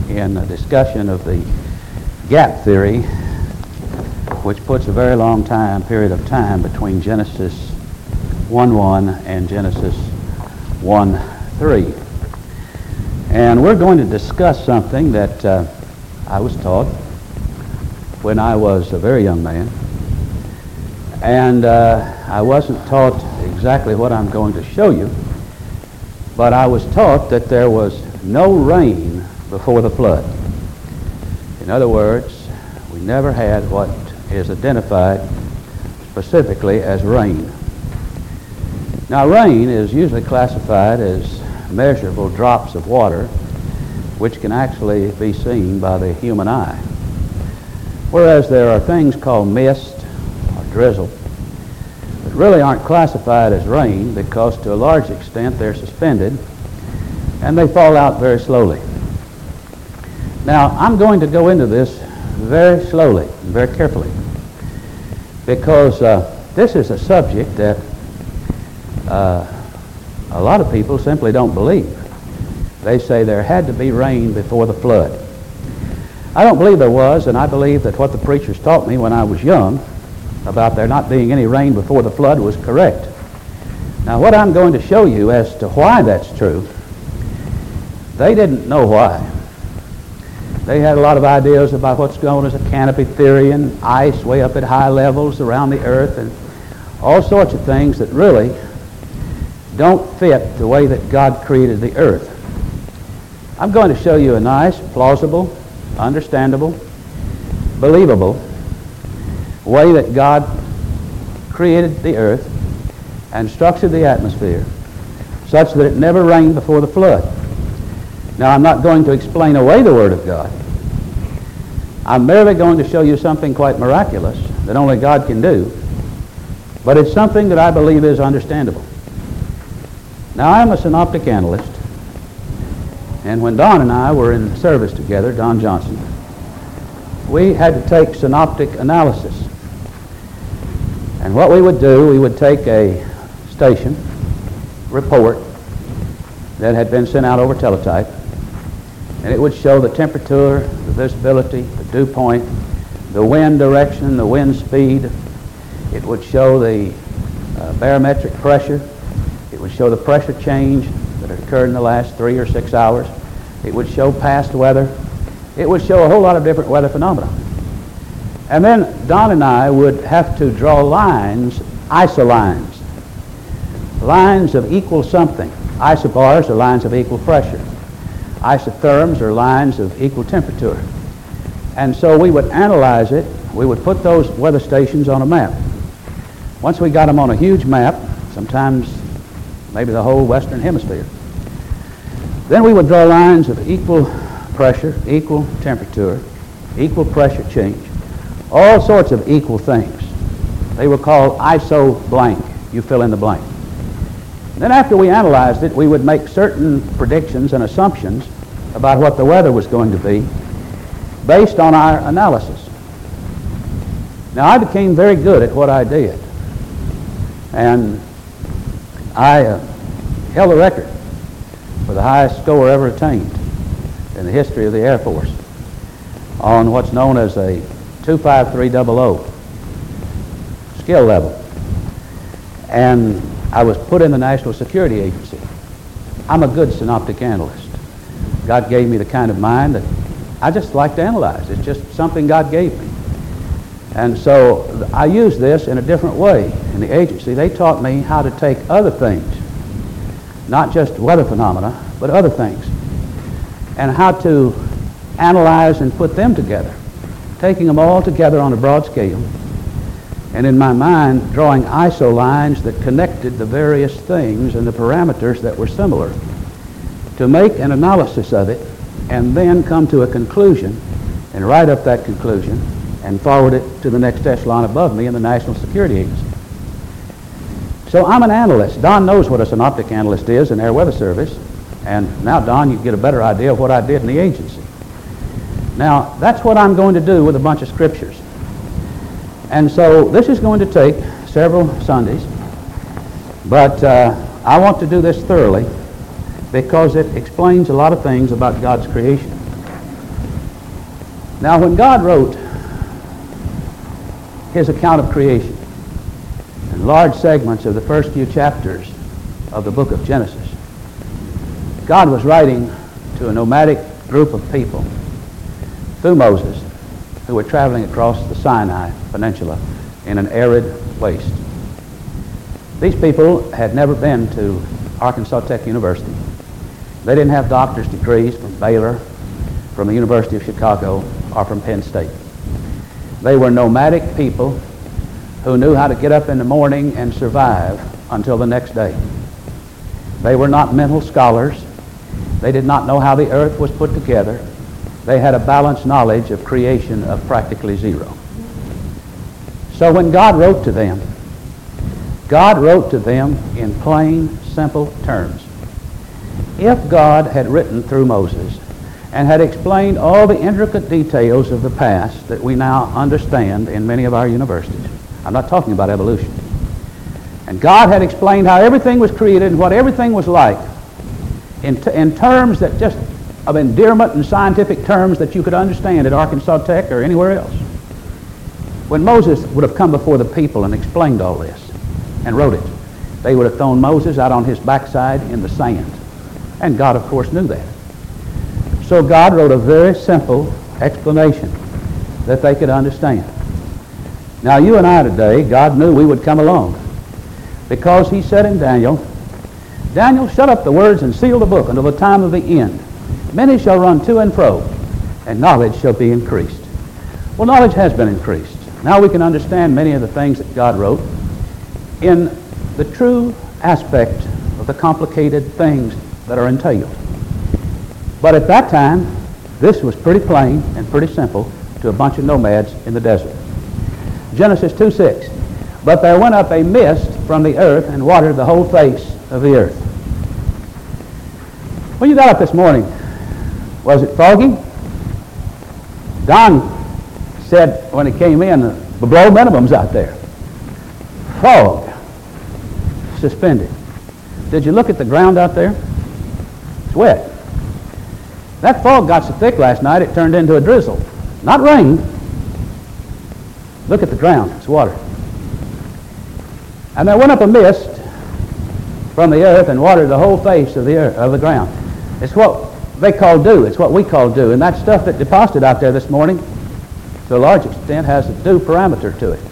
in a discussion of the gap theory, which puts a very long period of time between Genesis 1:1 and Genesis 1:3. And we're going to discuss something that I was taught when I was a very young man. And I wasn't taught exactly what I'm going to show you, but I was taught that there was no rain before the flood. In other words, we never had what is identified specifically as rain. Now, rain is usually classified as measurable drops of water which can actually be seen by the human eye, whereas there are things called mist or drizzle that really aren't classified as rain because to a large extent they're suspended and they fall out very slowly. Now, I'm going to go into this very slowly and very carefully because this is a subject that a lot of people simply don't believe. They say there had to be rain before the flood. I don't believe there was, and I believe that what the preachers taught me when I was young about there not being any rain before the flood was correct. Now, what I'm going to show you as to why that's true, they didn't know why. They had a lot of ideas about what's known as a canopy theory and ice way up at high levels around the earth and all sorts of things that really don't fit the way that God created the earth. I'm going to show you a nice, plausible, understandable, believable way that God created the earth and structured the atmosphere such that it never rained before the flood. Now, I'm not going to explain away the Word of God. I'm merely going to show you something quite miraculous that only God can do, but it's something that I believe is understandable. Now, I'm a synoptic analyst, and when Don and I were in service together, Don Johnson, we had to take synoptic analysis. And what we would do, we would take a station report that had been sent out over teletype, and it would show the temperature, the visibility, the dew point, the wind direction, the wind speed. It would show the barometric pressure. It would show the pressure change that had occurred in the last 3 or 6 hours. It would show past weather. It would show a whole lot of different weather phenomena. And then Don and I would have to draw lines, isolines, lines of equal something. Isobars are lines of equal pressure. Isotherms are lines of equal temperature. And so we would analyze it. We would put those weather stations on a map. Once we got them on a huge map, sometimes maybe the whole western hemisphere, then we would draw lines of equal pressure, equal temperature, equal pressure change, all sorts of equal things. They were called iso blank. You fill in the blank. Then after we analyzed it, we would make certain predictions and assumptions about what the weather was going to be based on our analysis. Now, I became very good at what I did, and I held the record for the highest score ever attained in the history of the Air Force on what's known as a 25300 skill level. And I was put in the National Security Agency. I'm a good synoptic analyst. God gave me the kind of mind that I just like to analyze. It's just something God gave me. And so I use this in a different way in the agency. They taught me how to take other things, not just weather phenomena, but other things, and how to analyze and put them together, taking them all together on a broad scale, and in my mind drawing iso lines that connected the various things and the parameters that were similar to make an analysis of it and then come to a conclusion and write up that conclusion and forward it to the next echelon above me in the National Security Agency. So I'm an analyst. Don knows what a synoptic analyst is in Air Weather Service, and now, Don, you get a better idea of what I did in the agency. Now, that's what I'm going to do with a bunch of scriptures. And so this is going to take several Sundays, but I want to do this thoroughly because it explains a lot of things about God's creation. Now, when God wrote his account of creation in large segments of the first few chapters of the book of Genesis, God was writing to a nomadic group of people through Moses who were traveling across the Sinai Peninsula in an arid waste. These people had never been to Arkansas Tech University. They didn't have doctor's degrees from Baylor, from the University of Chicago, or from Penn State. They were nomadic people who knew how to get up in the morning and survive until the next day. They were not mental scholars. They did not know how the earth was put together. They had a balanced knowledge of creation of practically zero. So when God wrote to them in plain, simple terms. If God had written through Moses and had explained all the intricate details of the past that we now understand in many of our universities, I'm not talking about evolution, and God had explained how everything was created and what everything was like in terms that just of endearment and scientific terms that you could understand at Arkansas Tech or anywhere else. When Moses would have come before the people and explained all this and wrote it, they would have thrown Moses out on his backside in the sand. And God, of course, knew that. So God wrote a very simple explanation that they could understand. Now, you and I today, God knew we would come along because he said in Daniel, Daniel, shut up the words and seal the book until the time of the end. Many shall run to and fro, and knowledge shall be increased. Well, knowledge has been increased. Now we can understand many of the things that God wrote in the true aspect of the complicated things that are entailed. But at that time, this was pretty plain and pretty simple to a bunch of nomads in the desert. Genesis 2:6. But there went up a mist from the earth and watered the whole face of the earth. When you got up this morning, was it foggy? Don said when he came in, the below minimum's out there. Fog. Suspended. Did you look at the ground out there? It's wet. That fog got so thick last night it turned into a drizzle. Not rain. Look at the ground. It's water. And there went up a mist from the earth and watered the whole face of the earth, of the ground. It's what they call dew. It's what we call dew. And that stuff that deposited out there this morning, to a large extent, has a dew parameter to it.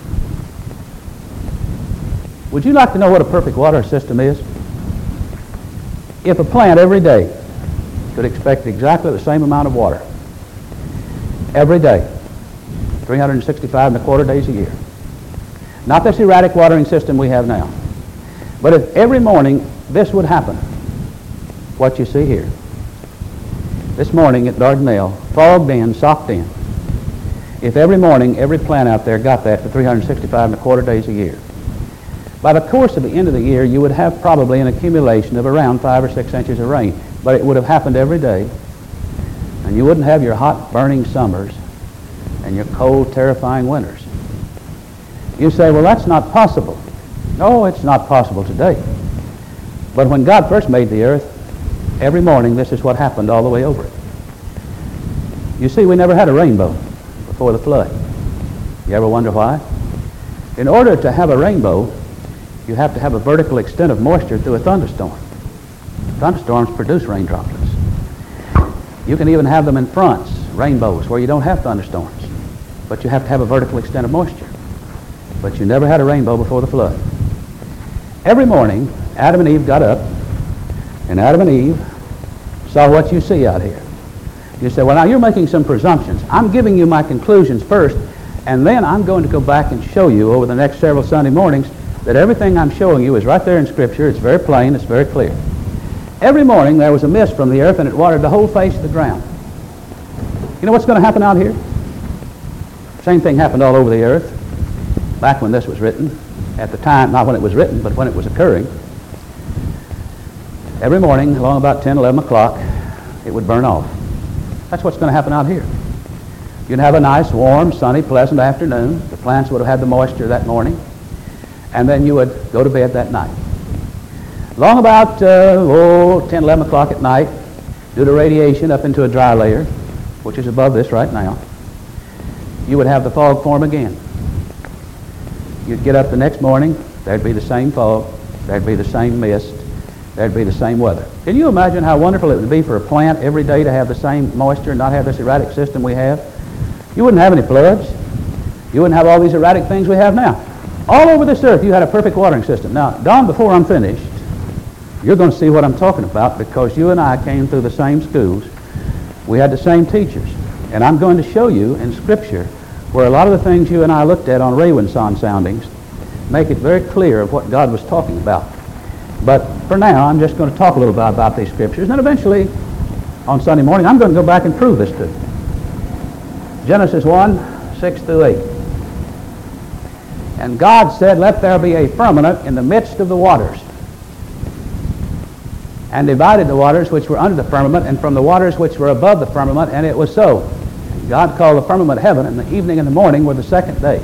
Would you like to know what a perfect water system is? If a plant every day could expect exactly the same amount of water every day, 365 and a quarter days a year. Not this erratic watering system we have now. But if every morning this would happen, what you see here. This morning at Dardanelle, fogged in, socked in. If every morning every plant out there got that for 365 and a quarter days a year, by the course of the end of the year, you would have probably an accumulation of around 5 or 6 inches of rain. But it would have happened every day, and you wouldn't have your hot, burning summers and your cold, terrifying winters. You say, well, that's not possible. No, it's not possible today. But when God first made the earth, every morning this is what happened all the way over it. You see, we never had a rainbow before the flood. You ever wonder why? In order to have a rainbow, you have to have a vertical extent of moisture through a thunderstorm. Thunderstorms produce rain droplets. You can even have them in fronts, rainbows, where you don't have thunderstorms. But you have to have a vertical extent of moisture. But you never had a rainbow before the flood. Every morning, Adam and Eve got up, and Adam and Eve saw what you see out here. You say, well, now you're making some presumptions. I'm giving you my conclusions first, and then I'm going to go back and show you over the next several Sunday mornings that everything I'm showing you is right there in Scripture. It's very plain. It's very clear. Every morning there was a mist from the earth, and it watered the whole face of the ground. You know what's going to happen out here? Same thing happened all over the earth back when this was written. At the time, not when it was written, but when it was occurring. Every morning, along about 10, 11 o'clock, it would burn off. That's what's going to happen out here. You'd have a nice, warm, sunny, pleasant afternoon. The plants would have had the moisture that morning. And then you would go to bed that night. Long about 10, 11 o'clock at night, due to radiation up into a dry layer, which is above this right now, you would have the fog form again. You'd get up the next morning, there'd be the same fog, there'd be the same mist, there'd be the same weather. Can you imagine how wonderful it would be for a plant every day to have the same moisture and not have this erratic system we have? You wouldn't have any floods. You wouldn't have all these erratic things we have now. All over this earth, you had a perfect watering system. Now, Don, before I'm finished, you're going to see what I'm talking about because you and I came through the same schools. We had the same teachers. And I'm going to show you in Scripture where a lot of the things you and I looked at on Raywinson soundings make it very clear of what God was talking about. But for now, I'm just going to talk a little bit about these Scriptures. And then eventually, on Sunday morning, I'm going to go back and prove this to you. Genesis 1, 6 through 8. And God said, let there be a firmament in the midst of the waters, and divided the waters which were under the firmament, and from the waters which were above the firmament, and it was so. And God called the firmament heaven, and the evening and the morning were the second day.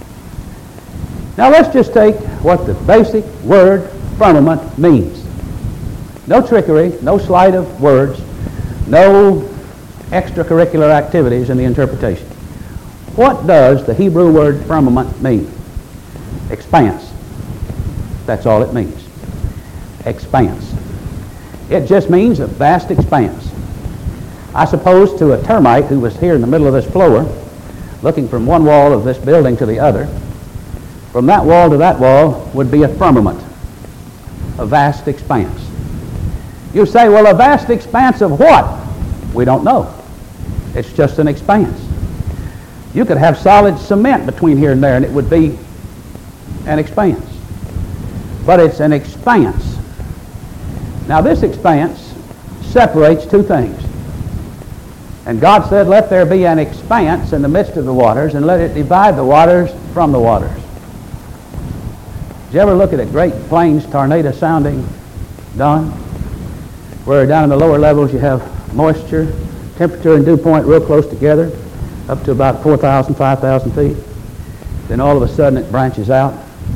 Now let's just take what the basic word firmament means. No trickery, no sleight of words, no extracurricular activities in the interpretation. What does the Hebrew word firmament mean? Expanse. That's all it means. Expanse. It just means a vast expanse. I suppose to a termite who was here in the middle of this floor, looking from one wall of this building to the other, from that wall to that wall would be a firmament, a vast expanse. You say, well, a vast expanse of what? We don't know. It's just an expanse. You could have solid cement between here and there, and it would be an expanse. But it's an expanse. Now this expanse separates two things. And God said, let there be an expanse in the midst of the waters, and let it divide the waters from the waters. Did you ever look at a Great Plains tornado sounding, Don? Where down in the lower levels you have moisture, temperature and dew point real close together, up to about 4,000, 5,000 feet. Then all of a sudden it branches out.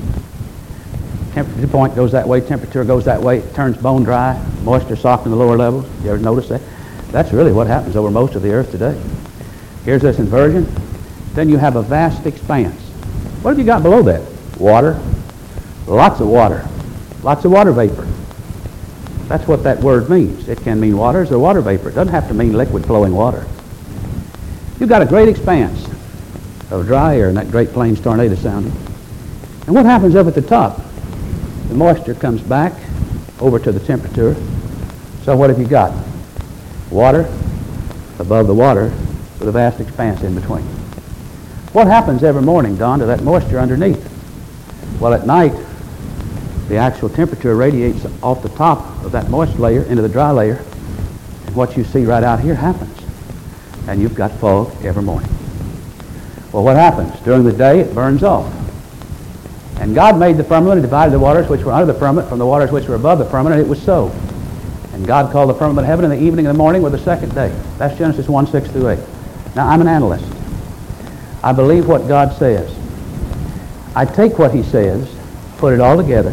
Temperature point goes that way, temperature goes that way, it turns bone dry, moisture soft in the lower levels. You ever notice that? That's really what happens over most of the earth today. Here's this inversion. Then you have a vast expanse. What have you got below that? Water. Lots of water. Lots of water vapor. That's what that word means. It can mean waters or water vapor. It doesn't have to mean liquid flowing water. You've got a great expanse of dry air in that Great Plains tornado sounding. And what happens up at the top? The moisture comes back over to the temperature. So what have you got? Water above the water with a vast expanse in between. What happens every morning, Don, to that moisture underneath? Well, at night, the actual temperature radiates off the top of that moist layer into the dry layer, and what you see right out here happens. And you've got fog every morning. Well, what happens? During the day, it burns off. And God made the firmament and divided the waters which were under the firmament from the waters which were above the firmament, and it was so. And God called the firmament heaven, and the evening and the morning were the second day. That's Genesis 1, 6 through 8. Now, I'm an analyst. I believe what God says. I take what he says, put it all together,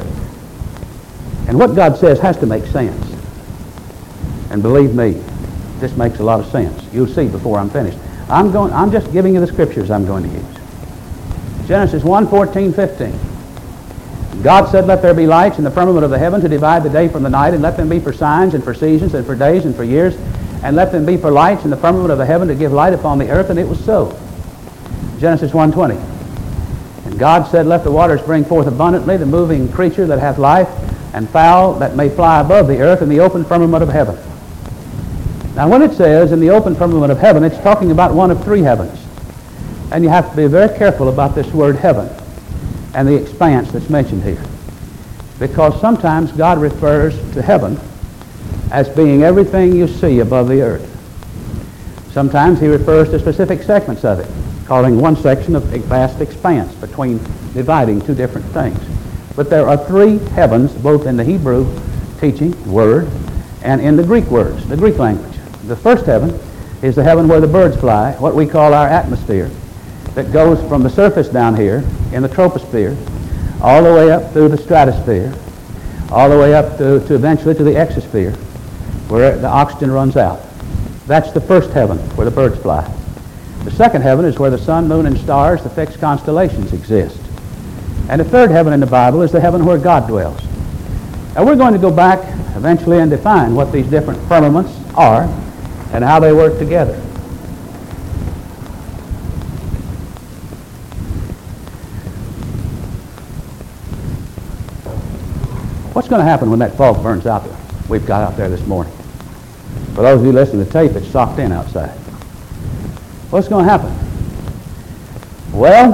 and what God says has to make sense. And believe me, this makes a lot of sense. You'll see before I'm finished. I'm just giving you the scriptures I'm going to use. Genesis 1, 14, 15. God said, let there be lights in the firmament of the heaven to divide the day from the night, and let them be for signs and for seasons and for days and for years, and let them be for lights in the firmament of the heaven to give light upon the earth, and it was so. Genesis 1:20. And God said, let the waters bring forth abundantly the moving creature that hath life, and fowl that may fly above the earth in the open firmament of heaven. Now when it says in the open firmament of heaven, it's talking about one of three heavens. And you have to be very careful about this word heaven and the expanse that's mentioned here. Because sometimes God refers to heaven as being everything you see above the earth. Sometimes he refers to specific segments of it, calling one section of a vast expanse between dividing two different things. But there are three heavens, both in the Hebrew teaching, word, and in the Greek words, the Greek language. The first heaven is the heaven where the birds fly, what we call our atmosphere, that goes from the surface down here in the troposphere all the way up through the stratosphere, all the way up to eventually to the exosphere, where the oxygen runs out. That's the first heaven where the birds fly. The second heaven is where the sun, moon, and stars, the fixed constellations, exist. And the third heaven in the Bible is the heaven where God dwells. Now we're going to go back eventually and define what these different firmaments are and how they work together. What's going to happen when that fog burns out there? We've got out there this morning. For those of you listening to the tape, it's socked in outside. What's going to happen? Well,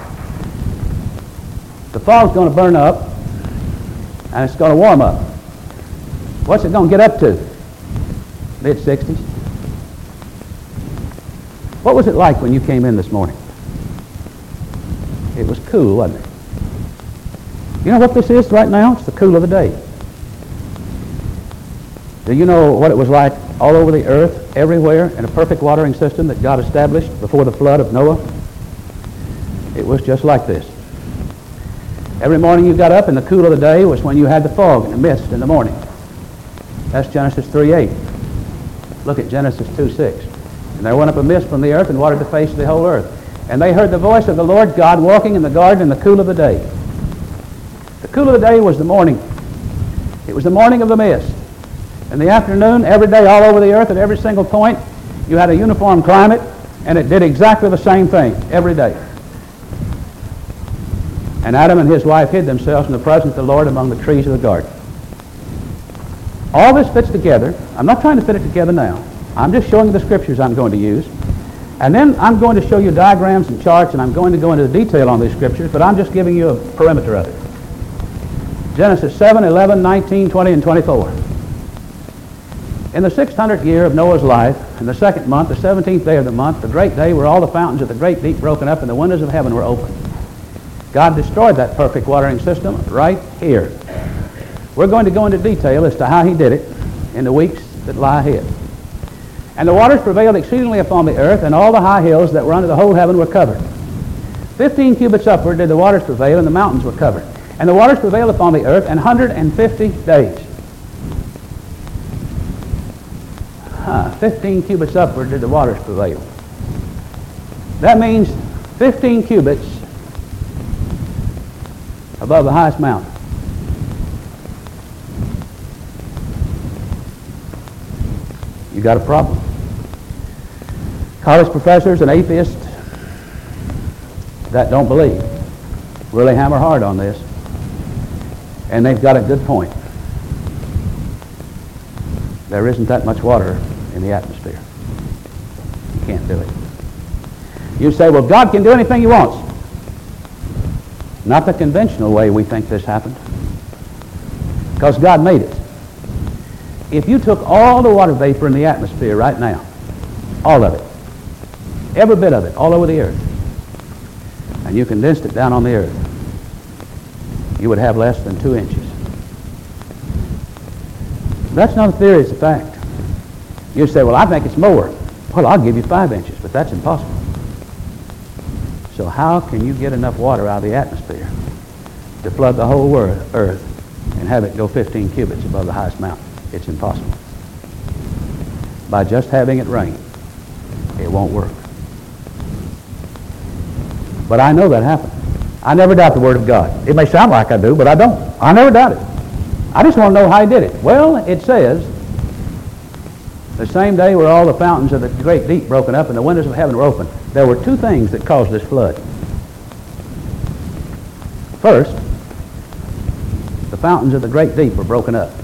the fog's going to burn up and it's going to warm up. What's it going to get up to? Mid-60s? What was it like when you came in this morning? It was cool, wasn't it? You know what this is right now? It's the cool of the day. Do you know what it was like all over the earth, everywhere, in a perfect watering system that God established before the flood of Noah? It was just like this. Every morning you got up and the cool of the day was when you had the fog and the mist in the morning. That's Genesis 3:8. Look at Genesis 2:6. And there went up a mist from the earth and watered the face of the whole earth. And they heard the voice of the Lord God walking in the garden in the cool of the day. The cool of the day was the morning. It was the morning of the mist. In the afternoon, every day all over the earth at every single point, you had a uniform climate, and it did exactly the same thing every day. And Adam and his wife hid themselves in the presence of the Lord among the trees of the garden. All this fits together. I'm not trying to fit it together now. I'm just showing you the scriptures I'm going to use. And then I'm going to show you diagrams and charts, and I'm going to go into the detail on these scriptures, but I'm just giving you a perimeter of it. Genesis 7, 11, 19, 20, and 24. In the 600th year of Noah's life, in the second month, the 17th day of the month, the great day where all the fountains of the great deep broken up and the windows of heaven were opened. God destroyed that perfect watering system right here. We're going to go into detail as to how he did it in the weeks that lie ahead. And the waters prevailed exceedingly upon the earth, and all the high hills that were under the whole heaven were covered. 15 cubits upward did the waters prevail, and the mountains were covered. And the waters prevailed upon the earth 150 days. 15 cubits upward did the waters prevail. That means 15 cubits above the highest mountain. You got a problem. College professors and atheists that don't believe really hammer hard on this. And they've got a good point. There isn't that much water in the atmosphere. You can't do it. You say, well, God can do anything he wants. Not the conventional way we think this happened. Because God made it. If you took all the water vapor in the atmosphere right now, all of it, every bit of it, all over the earth, and you condensed it down on the earth, you would have less than 2 inches. That's not a theory, it's a fact. You say, well, I think it's more. Well, I'll give you 5 inches, but that's impossible. So how can you get enough water out of the atmosphere to flood the whole earth and have it go 15 cubits above the highest mountain? It's impossible. By just having it rain, it won't work. But I know that happened. I never doubt the Word of God. It may sound like I do, but I don't. I never doubt it. I just want to know how he did it. Well, it says, the same day were all the fountains of the great deep broken up and the windows of heaven were open. There were 2 things that caused this flood. First, the fountains of the great deep were broken up.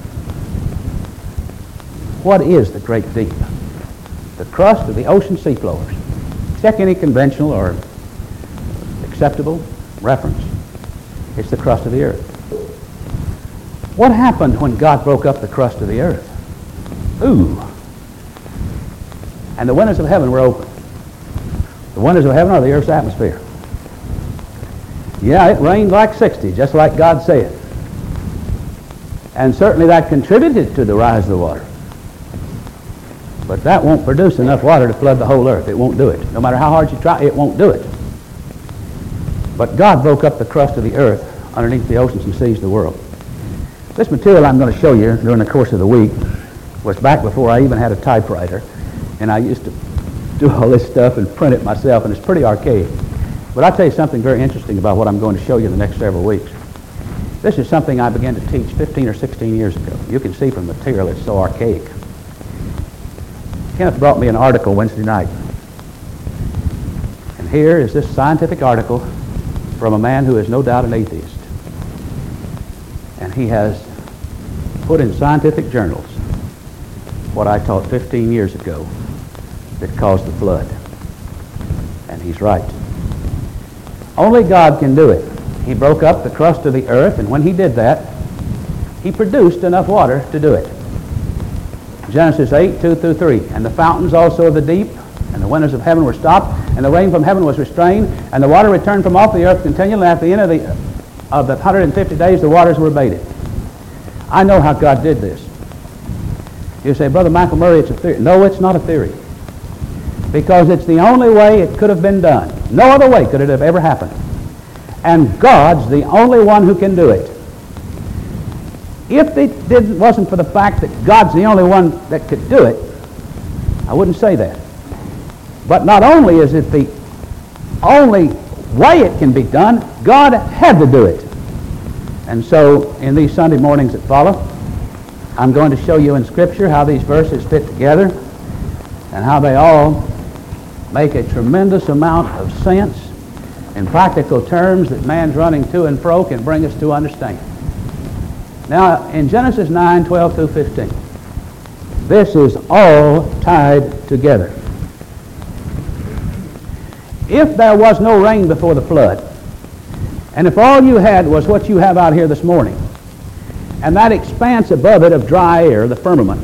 What is the great deep? The crust of the ocean seafloors. Check any conventional or acceptable reference. It's the crust of the earth. What happened when God broke up the crust of the earth? Ooh. And the windows of heaven were open. The windows of heaven are the earth's atmosphere. Yeah, it rained like 60, just like God said. And certainly that contributed to the rise of the water. But that won't produce enough water to flood the whole earth. It won't do it. No matter how hard you try, it won't do it. But God broke up the crust of the earth underneath the oceans and seas of the world. This material I'm going to show you during the course of the week was back before I even had a typewriter. And I used to do all this stuff and print it myself, and it's pretty archaic. But I'll tell you something very interesting about what I'm going to show you in the next several weeks. This is something I began to teach 15 or 16 years ago. You can see from the material it's so archaic. Kenneth brought me an article Wednesday night. And here is this scientific article from a man who is no doubt an atheist. And he has put in scientific journals what I taught 15 years ago that caused the flood. And he's right. Only God can do it. He broke up the crust of the earth, and when he did that, he produced enough water to do it. Genesis 8, 2 through 3. And the fountains also of the deep and the windows of heaven were stopped, and the rain from heaven was restrained, and the water returned from off the earth continually. At the end of the 150 days, the waters were abated. I know how God did this. You say, Brother Michael Murray, it's a theory. No, it's not a theory. Because it's the only way it could have been done. No other way could it have ever happened. And God's the only one who can do it. If it wasn't for the fact that God's the only one that could do it, I wouldn't say that. But not only is it the only way it can be done, God had to do it. And so in these Sunday mornings that follow, I'm going to show you in Scripture how these verses fit together and how they all make a tremendous amount of sense in practical terms that man's running to and fro can bring us to understand. Now, in Genesis 9, 12 through 15, this is all tied together. If there was no rain before the flood, and if all you had was what you have out here this morning, and that expanse above it of dry air, the firmament,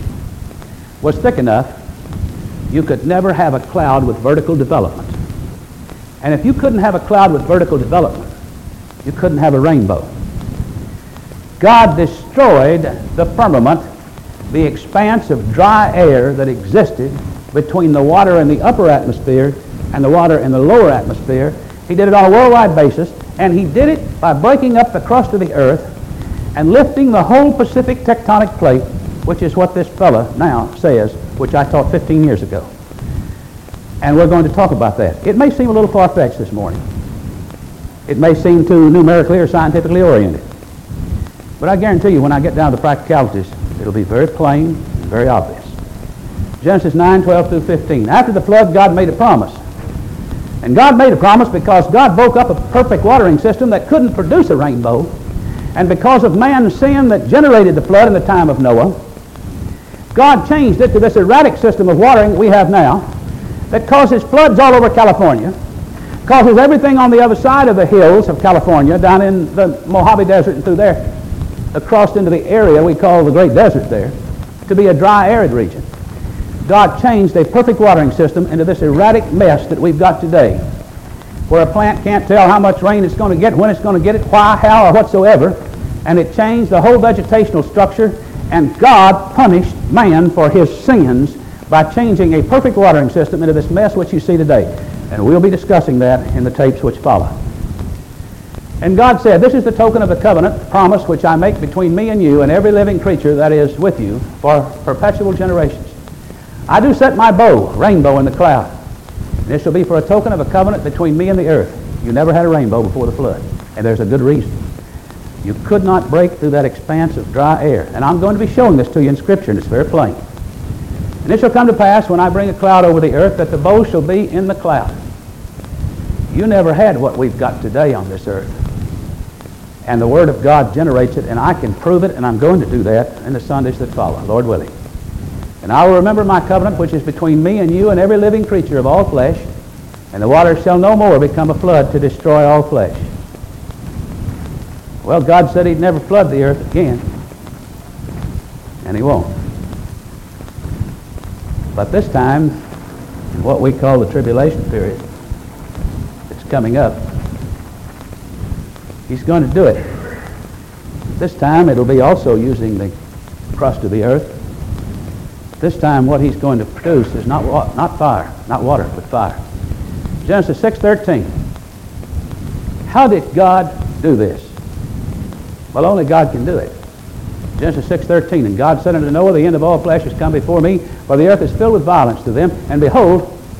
was thick enough, you could never have a cloud with vertical development. And if you couldn't have a cloud with vertical development, you couldn't have a rainbow. God destroyed the firmament, the expanse of dry air that existed between the water in the upper atmosphere and the water in the lower atmosphere. He did it on a worldwide basis, and he did it by breaking up the crust of the earth and lifting the whole Pacific tectonic plate, which is what this fella now says, which I taught 15 years ago. And we're going to talk about that. It may seem a little far-fetched this morning. It may seem too numerically or scientifically oriented. But I guarantee you, when I get down to the practicalities, it'll be very plain and very obvious. Genesis 9, 12 through 15. After the flood, God made a promise. And God made a promise because God broke up a perfect watering system that couldn't produce a rainbow. And because of man's sin that generated the flood in the time of Noah, God changed it to this erratic system of watering we have now that causes floods all over California, causes everything on the other side of the hills of California, down in the Mojave Desert and through there, across into the area we call the Great Desert there, to be a dry, arid region. God changed a perfect watering system into this erratic mess that we've got today, where a plant can't tell how much rain it's going to get, when it's going to get it, why, how, or whatsoever. And it changed the whole vegetational structure, and God punished man for his sins by changing a perfect watering system into this mess which you see today. And we'll be discussing that in the tapes which follow. And God said, this is the token of the covenant promise which I make between me and you and every living creature that is with you for perpetual generations. I do set my bow, rainbow, in the cloud. And this shall be for a token of a covenant between me and the earth. You never had a rainbow before the flood. And there's a good reason. You could not break through that expanse of dry air. And I'm going to be showing this to you in Scripture, and it's very plain. And it shall come to pass when I bring a cloud over the earth that the bow shall be in the cloud. You never had what we've got today on this earth. And the Word of God generates it, and I can prove it, and I'm going to do that in the Sundays that follow, Lord willing. And I will remember my covenant which is between me and you and every living creature of all flesh, and the waters shall no more become a flood to destroy all flesh. Well, God said he'd never flood the earth again, and he won't. But this time, in what we call the tribulation period, it's coming up, he's going to do it. This time it'll be also using the crust of the earth. This time what he's going to produce is not fire, not water, but fire. Genesis 6:13. How did God do this? Well, only God can do it. Genesis 6:13. And God said unto Noah, the end of all flesh is come before me, for the earth is filled with violence to them, and behold,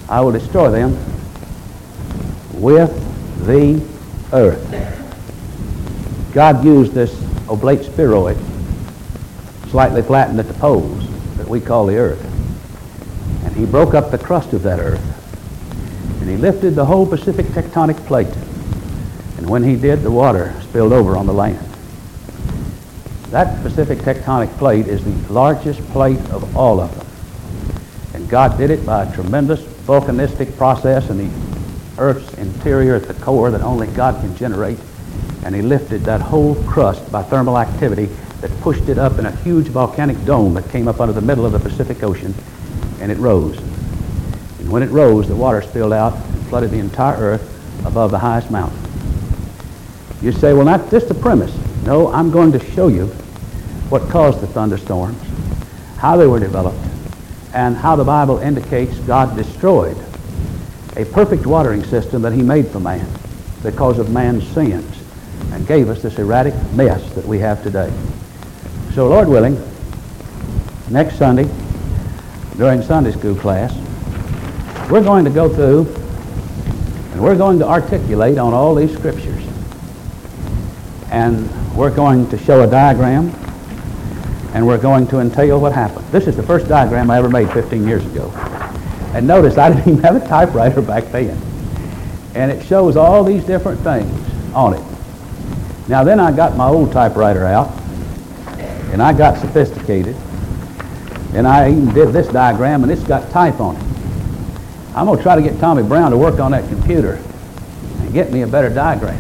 I will destroy them with the earth. God used this oblate spheroid, slightly flattened at the poles, that we call the earth. And he broke up the crust of that earth. And he lifted the whole Pacific tectonic plate. And when he did, the water spilled over on the land. That Pacific tectonic plate is the largest plate of all of them. And God did it by a tremendous volcanistic process in the Earth's interior at the core that only God can generate. And he lifted that whole crust by thermal activity that pushed it up in a huge volcanic dome that came up under the middle of the Pacific Ocean, and it rose. And when it rose, the water spilled out and flooded the entire Earth above the highest mountain. You say, well, that's just the premise. No, I'm going to show you what caused the thunderstorms, how they were developed, and how the Bible indicates God destroyed a perfect watering system that he made for man because of man's sins and gave us this erratic mess that we have today. So, Lord willing, next Sunday, during Sunday school class, we're going to go through and we're going to articulate on all these scriptures. And we're going to show a diagram, and we're going to entail what happened. This is the first diagram I ever made 15 years ago. And notice, I didn't even have a typewriter back then. And it shows all these different things on it. Now then I got my old typewriter out, and I got sophisticated, and I even did this diagram, and it's got type on it. I'm going to try to get Tommy Brown to work on that computer and get me a better diagram.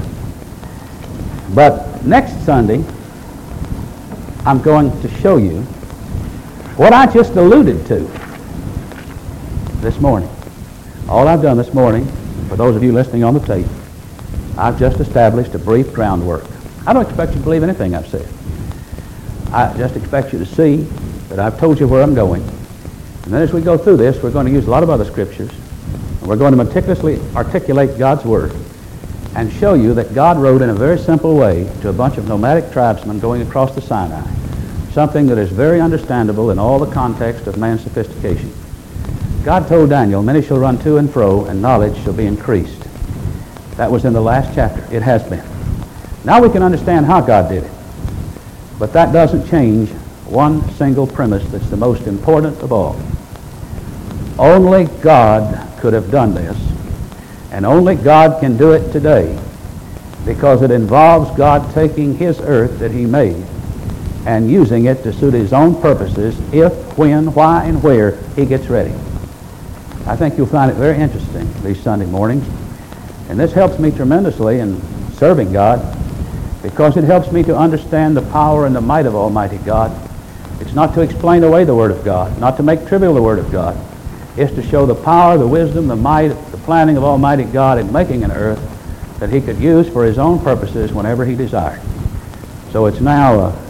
But next Sunday, I'm going to show you what I just alluded to this morning. All I've done this morning, for those of you listening on the tape, I've just established a brief groundwork. I don't expect you to believe anything I've said. I just expect you to see that I've told you where I'm going. And then as we go through this, we're going to use a lot of other scriptures, and we're going to meticulously articulate God's Word and show you that God wrote in a very simple way to a bunch of nomadic tribesmen going across the Sinai, something that is very understandable in all the context of man's sophistication. God told Daniel, many shall run to and fro, and knowledge shall be increased. That was in the last chapter. It has been. Now we can understand how God did it. But that doesn't change one single premise that's the most important of all. Only God could have done this, and only God can do it today, because it involves God taking his earth that he made and using it to suit his own purposes if, when, why, and where he gets ready. I think you'll find it very interesting these Sunday mornings, and this helps me tremendously in serving God, because it helps me to understand the power and the might of Almighty God. It's not to explain away the Word of God, not to make trivial the Word of God. It's to show the power, the wisdom, the might, the planning of Almighty God in making an earth that he could use for his own purposes whenever he desired. So it's now